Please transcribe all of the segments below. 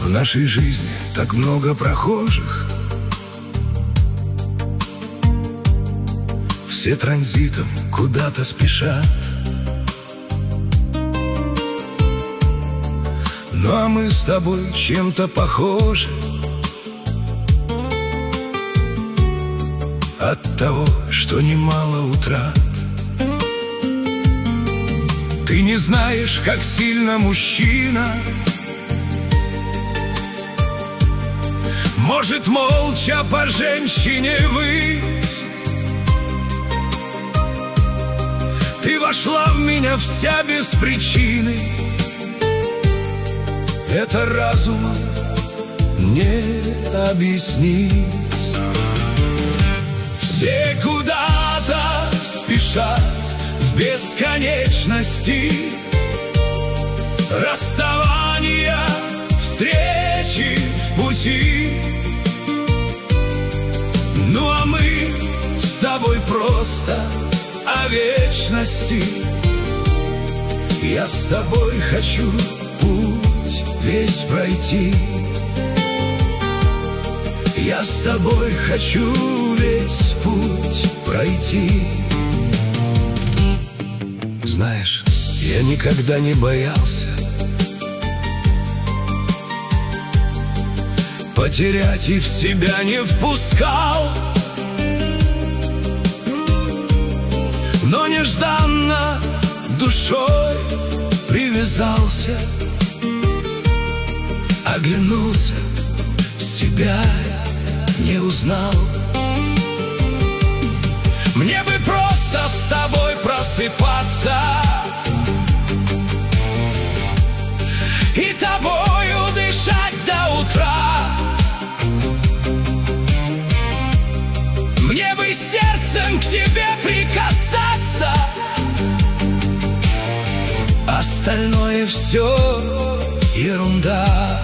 В нашей жизни так много прохожих, все транзитом куда-то спешат. Ну а мы с тобой чем-то похожи от того, что немало утрат. Ты не знаешь, как сильно мужчина может молча по женщине выть. Ты вошла в меня вся без причины, это разумом не объяснить. Все куда-то спешат в бесконечности, расставания, встречи в пути. Ну а мы с тобой просто о вечности. Я с тобой хочу путь весь пройти. Я с тобой хочу весь путь пройти. Знаешь, я никогда не боялся потерять и в себя не впускал, но нежданно душой привязался, оглянулся, себя не узнал. Мне бы просто с тобой просыпаться и тобою дышать до утра. Мне бы сердцем к тебе прикасаться, остальное все ерунда.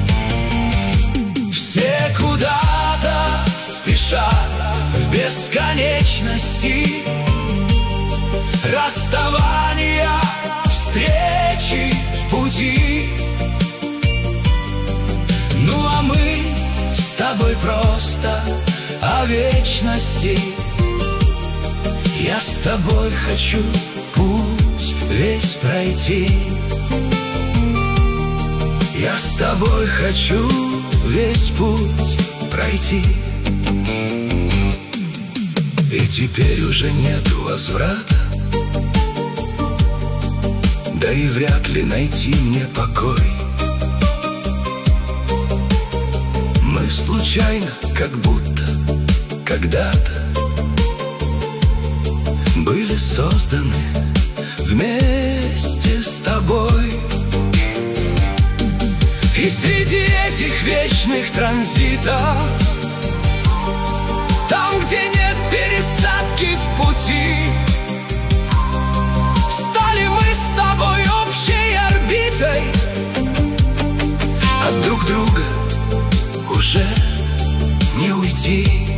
Все куда-то спешат в бесконечности, расставания, встречи в пути. Ну а мы с тобой просто о вечности. Я с тобой хочу путь весь пройти. Я с тобой хочу весь путь пройти. И теперь уже нету возврата, да и вряд ли найти мне покой. Мы случайно, как будто когда-то были созданы вместе с тобой. И среди этих вечных транзитов, там, где нет пересадки в пути, стали мы с тобой общей орбитой. От друг друга уже не уйти.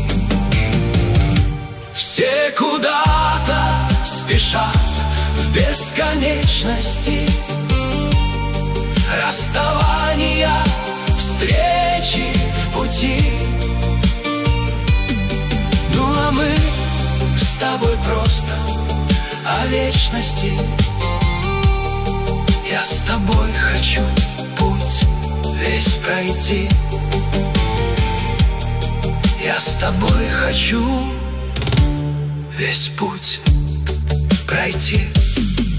Все куда-то спешат в бесконечности, расставания, встречи в пути. Ну а мы с тобой просто о вечности. Я с тобой хочу путь весь пройти. Я с тобой хочу весь путь пройти.